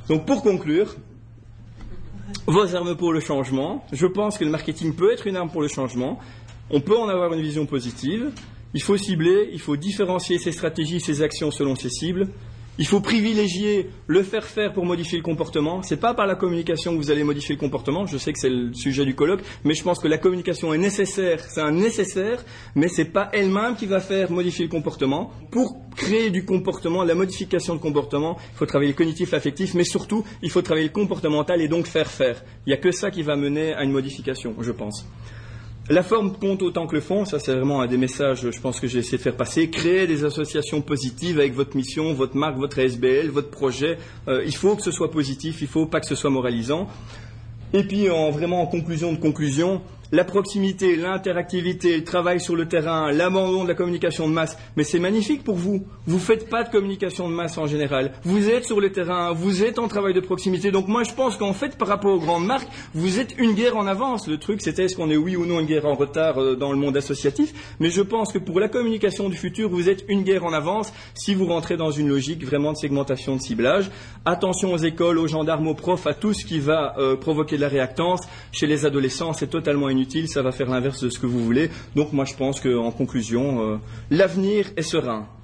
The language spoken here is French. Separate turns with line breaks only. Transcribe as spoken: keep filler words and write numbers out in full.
Donc pour conclure, vos armes pour le changement, je pense que le marketing peut être une arme pour le changement, on peut en avoir une vision positive, il faut cibler, il faut différencier ses stratégies, ses actions selon ses cibles. Il faut privilégier le faire-faire pour modifier le comportement. Ce n'est pas par la communication que vous allez modifier le comportement. Je sais que c'est le sujet du colloque, mais je pense que la communication est nécessaire. C'est un nécessaire, mais ce n'est pas elle-même qui va faire modifier le comportement. Pour créer du comportement, la modification de comportement, il faut travailler le cognitif, l'affectif, mais surtout, il faut travailler le comportemental et donc faire-faire. Il n'y a que ça qui va mener à une modification, je pense. La forme compte autant que le fond, ça c'est vraiment un des messages, je pense que j'ai essayé de faire passer. Créer des associations positives avec votre mission, votre marque, votre S B L, votre projet. Euh, il faut que ce soit positif, il ne faut pas que ce soit moralisant. Et puis, en, vraiment en conclusion de conclusion, la proximité, l'interactivité, le travail sur le terrain, l'abandon de la communication de masse, mais c'est magnifique pour vous. Vous ne faites pas de communication de masse en général. Vous êtes sur le terrain, vous êtes en travail de proximité. Donc moi, je pense qu'en fait, par rapport aux grandes marques, vous êtes une guerre en avance. Le truc, c'était est-ce qu'on est oui ou non une guerre en retard euh, dans le monde associatif. Mais je pense que pour la communication du futur, vous êtes une guerre en avance si vous rentrez dans une logique vraiment de segmentation, de ciblage. Attention aux écoles, aux gendarmes, aux profs, à tout ce qui va euh, provoquer de la réactance. Chez les adolescents, c'est totalement inutile, ça va faire l'inverse de ce que vous voulez. Donc moi je pense qu'en conclusion, euh, l'avenir est serein.